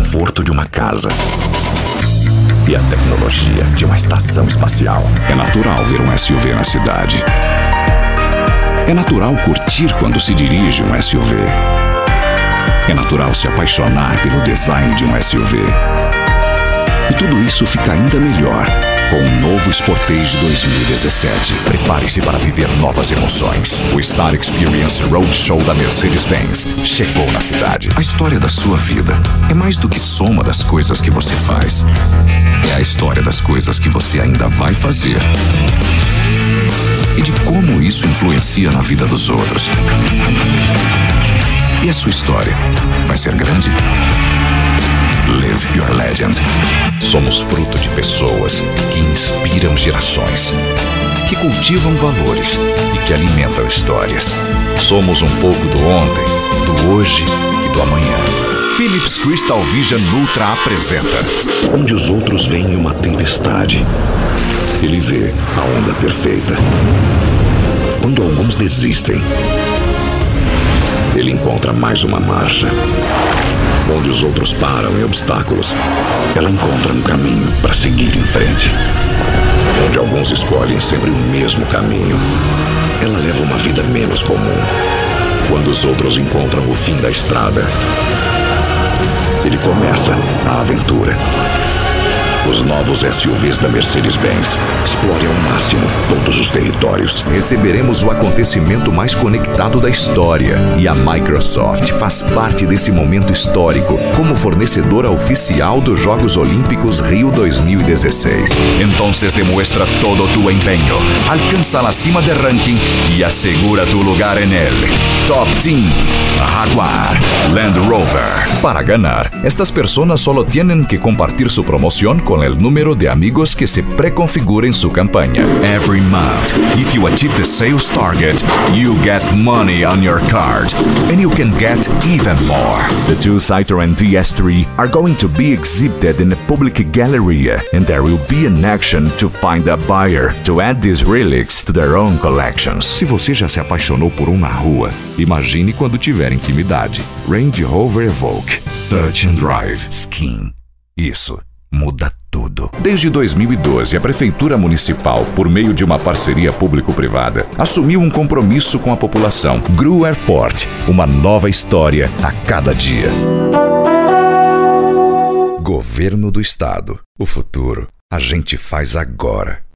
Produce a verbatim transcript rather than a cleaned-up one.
conforto de uma casa e a tecnologia de uma estação espacial. É natural ver um S U V na cidade. É natural curtir quando se dirige um S U V. É natural se apaixonar pelo design de um S U V. E tudo isso fica ainda melhor com o novo Sportage dois mil e dezessete. Prepare-se para viver novas emoções. O Star Experience Roadshow da Mercedes-Benz chegou na cidade. A história da sua vida é mais do que soma das coisas que você faz. É a história das coisas que você ainda vai fazer. E de como isso influencia na vida dos outros. E a sua história vai ser grande? Live Your Legend. Somos fruto de pessoas que inspiram gerações, que cultivam valores e que alimentam histórias. Somos um pouco do ontem, do hoje e do amanhã. Philips Crystal Vision Ultra apresenta Onde os outros veem uma tempestade, ele vê a onda perfeita. Quando alguns desistem, ele encontra mais uma marcha. Onde os outros param em obstáculos, ela encontra um caminho para seguir em frente. Onde alguns escolhem sempre o mesmo caminho, ela leva uma vida menos comum. Quando os outros encontram o fim da estrada, ele começa a aventura. Os novos S U Vs da Mercedes-Benz. Explore ao máximo todos os territórios. Receberemos o acontecimento mais conectado da história. E a Microsoft faz parte desse momento histórico como fornecedora oficial dos Jogos Olímpicos Rio dois mil e dezesseis. Entonces demuestra todo tu empeño, alcanza la cima del ranking y asegura tu lugar en el Top Team Jaguar Land Rover. Para ganar, estas personas solo tienen que compartir su promoción con el número de amigos que se preconfigura en su campaña. Every month, if you achieve the sales target, you get money on your card, and you can get even more. The two Citroën D S three are going to be exhibited in a public gallery, and there will be an action to find a buyer to add these relics to their own collections. Se você já se apaixonou por um na rua, imagine quando tiver intimidade. Range Rover Evoque. Touch and Drive. Skin. Isso muda tudo. Desde dois mil e doze, a Prefeitura Municipal, por meio de uma parceria público-privada, assumiu um compromisso com a população. Gru Airport, uma nova história a cada dia. Governo do Estado. O futuro a gente faz agora.